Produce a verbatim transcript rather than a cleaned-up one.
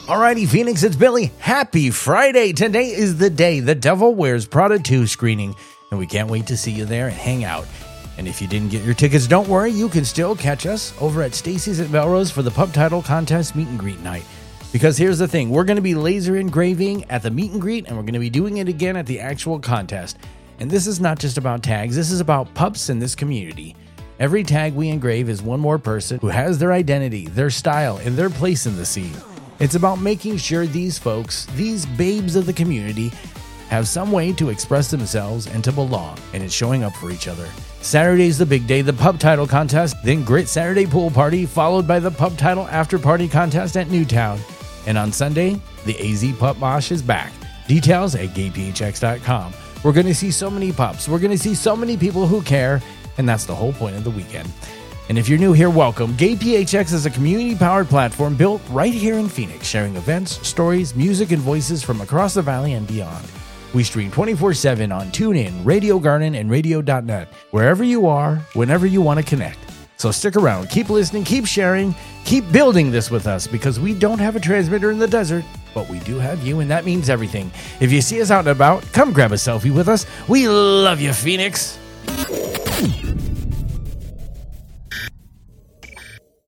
Alrighty, Phoenix, it's Billy. Happy Friday. Today is the day The Devil Wears Prada two screening, and we can't wait to see you there and hang out. And if you didn't get your tickets, don't worry. You can still catch us over at Stacy's at Melrose for the Pub Title Contest Meet and Greet Night. Because here's the thing. We're going to be laser engraving at the Meet and Greet, and we're going to be doing it again at the actual contest. And this is not just about tags. This is about pups in this community. Every tag we engrave is one more person who has their identity, their style, and their place in the scene. It's about making sure these folks, these babes of the community, have some way to express themselves and to belong, and it's showing up for each other. Saturday's the big day, the Pub Title Contest, then Grit Saturday Pool Party, followed by the Pub Title After Party Contest at Newtown. And on Sunday, the A Z Pup Mosh is back. Details at gay p h x dot com. We're going to see so many pups. We're going to see so many people who care, and that's the whole point of the weekend. And if you're new here, welcome. Gay P H X is a community-powered platform built right here in Phoenix, sharing events, stories, music, and voices from across the valley and beyond. We stream twenty-four seven on TuneIn, Radio Garden, and radio dot net, wherever you are, whenever you want to connect. So stick around, keep listening, keep sharing, keep building this with us, because we don't have a transmitter in the desert, but we do have you, and that means everything. If you see us out and about, come grab a selfie with us. We love you, Phoenix.